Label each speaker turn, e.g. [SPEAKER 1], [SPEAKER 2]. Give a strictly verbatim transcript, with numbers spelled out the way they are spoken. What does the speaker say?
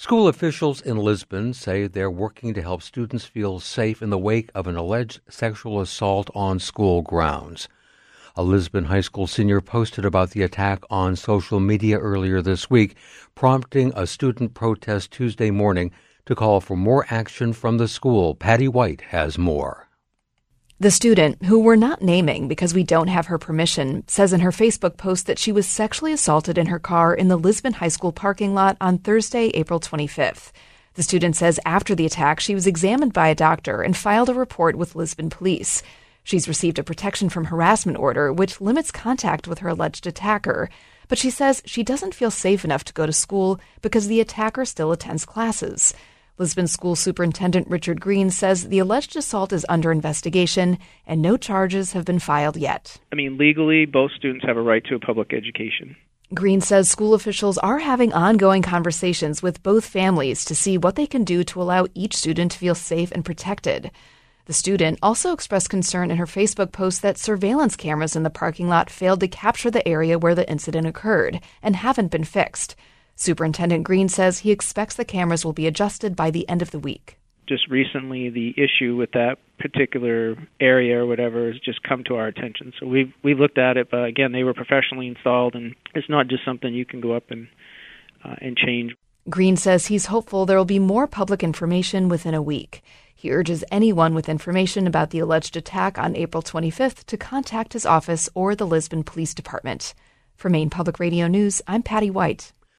[SPEAKER 1] School officials in Lisbon say they're working to help students feel safe in the wake of an alleged sexual assault on school grounds. A Lisbon high school senior posted about the attack on social media earlier this week, prompting a student protest Tuesday morning to call for more action from the school. Patty White has more.
[SPEAKER 2] The student, who we're not naming because we don't have her permission, says in her Facebook post that she was sexually assaulted in her car in the Lisbon High School parking lot on Thursday, April twenty-fifth. The student says after the attack, she was examined by a doctor and filed a report with Lisbon police. She's received a protection from harassment order, which limits contact with her alleged attacker. But she says she doesn't feel safe enough to go to school because the attacker still attends classes. Lisbon School Superintendent Richard Green says the alleged assault is under investigation and no charges have been filed yet.
[SPEAKER 3] I mean, legally, both students have a right to a public education.
[SPEAKER 2] Green says school officials are having ongoing conversations with both families to see what they can do to allow each student to feel safe and protected. The student also expressed concern in her Facebook post that surveillance cameras in the parking lot failed to capture the area where the incident occurred and haven't been fixed. Superintendent Green says he expects the cameras will be adjusted by the end of the week.
[SPEAKER 3] Just recently, the issue with that particular area or whatever has just come to our attention. So we've, we've looked at it, but again, they were professionally installed, and it's not just something you can go up and, uh, and change.
[SPEAKER 2] Green says he's hopeful there will be more public information within a week. He urges anyone with information about the alleged attack on April twenty-fifth to contact his office or the Lisbon Police Department. For Maine Public Radio News, I'm Patty White.